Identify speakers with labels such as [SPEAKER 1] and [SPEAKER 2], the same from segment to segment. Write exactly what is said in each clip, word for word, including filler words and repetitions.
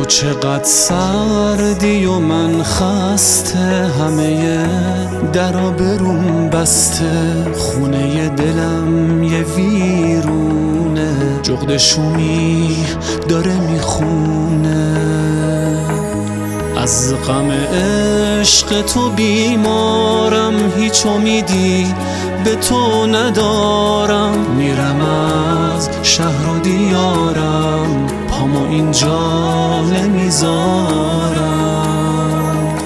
[SPEAKER 1] تو چقدر سردی و من خسته، همه درا بروم بسته، خونه دلم یه ویرونه، جغد شومی داره میخونه. از غم عشق تو بیمارم، هیچ امیدی به تو ندارم، میرم از شهر و دیارم، پامو اینجا نمیذارم.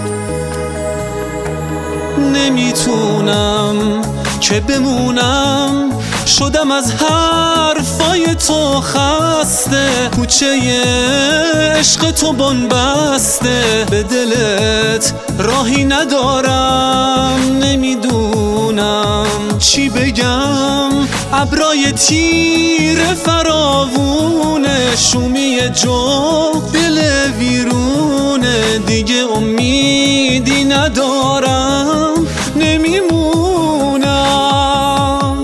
[SPEAKER 1] نمیتونم که بمونم، شدم از حرفای تو خسته، کوچه عشق تو بنبسته، به دلت راهی ندارم. نمیدونم چی بگم، ابرای تیر فراوونه، شومی جغد دل ویرونه، دیگه امیدی ندارم، نمیمونم.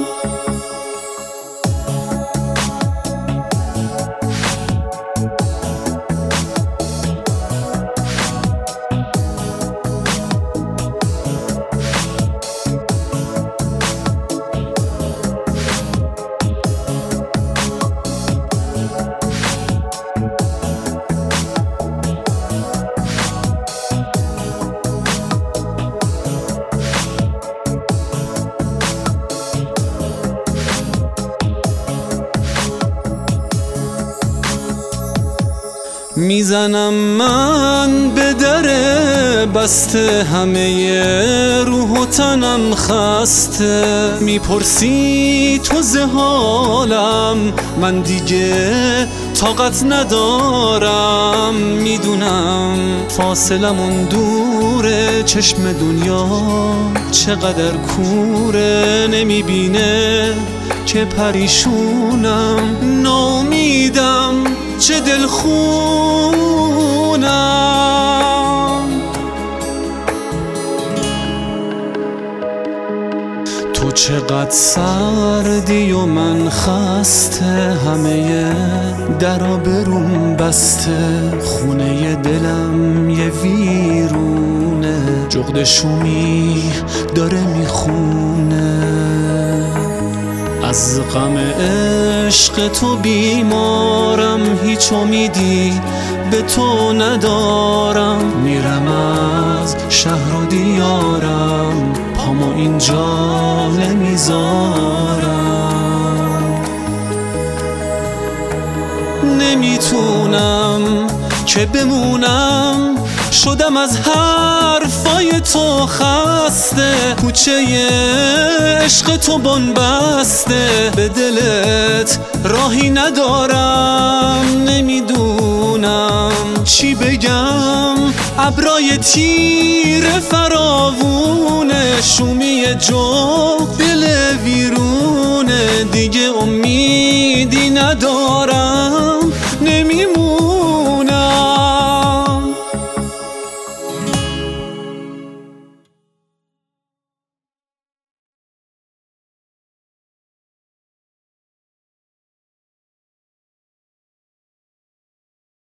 [SPEAKER 1] میزنم من به در بسته، همه روح و تنم خسته، میپرسی تو ز حالم، من دیگه طاقت ندارم. میدونم فاصلمون دوره، چشم دنیا چقدر کوره، نمیبینه که پریشونم، ناامیدم چه دلخونم. تو چقدر سردی و من خسته، همه درا بروم بسته، خونه دلم یه ویرونه، جغد شومی داره میخونه. از غم عشق تو بیمارم، هیچ امیدی به تو ندارم، میرم از شهر و دیارم، پامو اینجا نمیذارم. نمیتونم که بمونم، شدم از حرفای تو خسته، کوچه عشق تو بنبسته، به دلت راهی ندارم. نمیدونم چی بگم، ابرای تیر فراوونه، شومی جغد دل ویرونه، دیگه امیدی ندارم، نمیمونم.